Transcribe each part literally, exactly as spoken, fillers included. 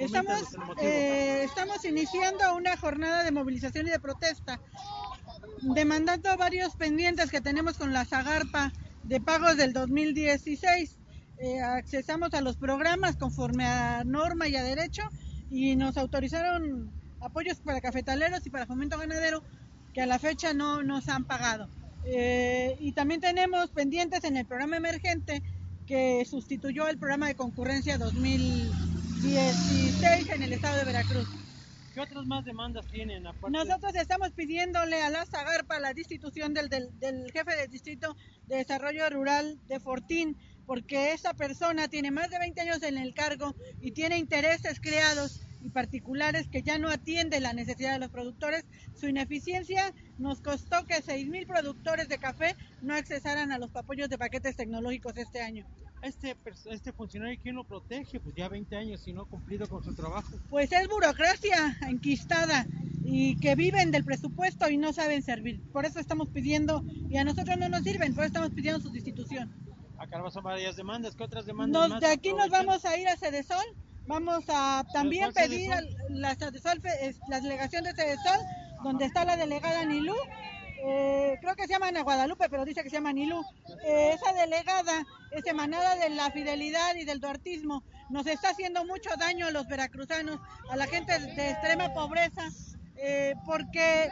Estamos, eh, estamos iniciando una jornada de movilización y de protesta, demandando varios pendientes que tenemos con la Zagarpa de pagos del dos mil dieciséis. Eh, accesamos a los programas conforme a norma y a derecho y nos autorizaron apoyos para cafetaleros y para fomento ganadero que a la fecha no nos han pagado. Eh, y también tenemos pendientes en el programa emergente que sustituyó al programa de concurrencia dos mil dieciséis en el estado de Veracruz. ¿Qué otras más demandas tienen? Aparte? Nosotros estamos pidiéndole a la Zagarpa la destitución del, del, del jefe del Distrito de Desarrollo Rural de Fortín, porque esa persona tiene más de veinte años en el cargo y tiene intereses creados y particulares que ya no atiende la necesidad de los productores. Su ineficiencia nos costó que seis mil productores de café no accesaran a los apoyos de paquetes tecnológicos este año. Este, este funcionario, ¿quién lo protege? Pues ya veinte años y no ha cumplido con su trabajo. Pues es burocracia enquistada y que viven del presupuesto y no saben servir. Por eso estamos pidiendo, y a nosotros no nos sirven, por eso estamos pidiendo su destitución. Acá son varias demandas. ¿Qué otras demandas nos, más? De aquí nos vamos a ir a Cedesol, vamos a también pedir a la, Cedesol, la delegación de Cedesol, donde está la delegada Nilú. Eh, creo que se llama Ana Guadalupe, pero dice que se llama Nilú. Eh, esa delegada es emanada de la fidelidad y del duartismo. Nos está haciendo mucho daño a los veracruzanos, a la gente de extrema pobreza, eh, porque,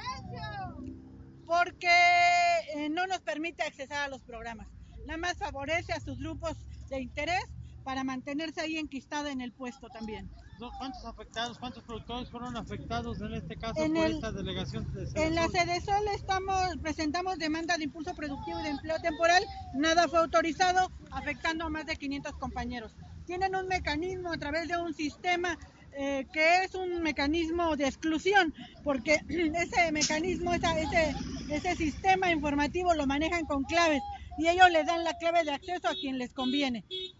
porque eh, no nos permite accesar a los programas. Nada más favorece a sus grupos de interés para mantenerse ahí enquistada en el puesto también. ¿Cuántos afectados, cuántos productores fueron afectados en este caso en por el, esta delegación de Cedesol? En la Cedesol estamos, presentamos demanda de impulso productivo y de empleo temporal, nada fue autorizado, afectando a más de quinientos compañeros. Tienen un mecanismo a través de un sistema eh, que es un mecanismo de exclusión, porque ese mecanismo, esa, ese, ese sistema informativo lo manejan con claves y ellos les dan la clave de acceso a quien les conviene.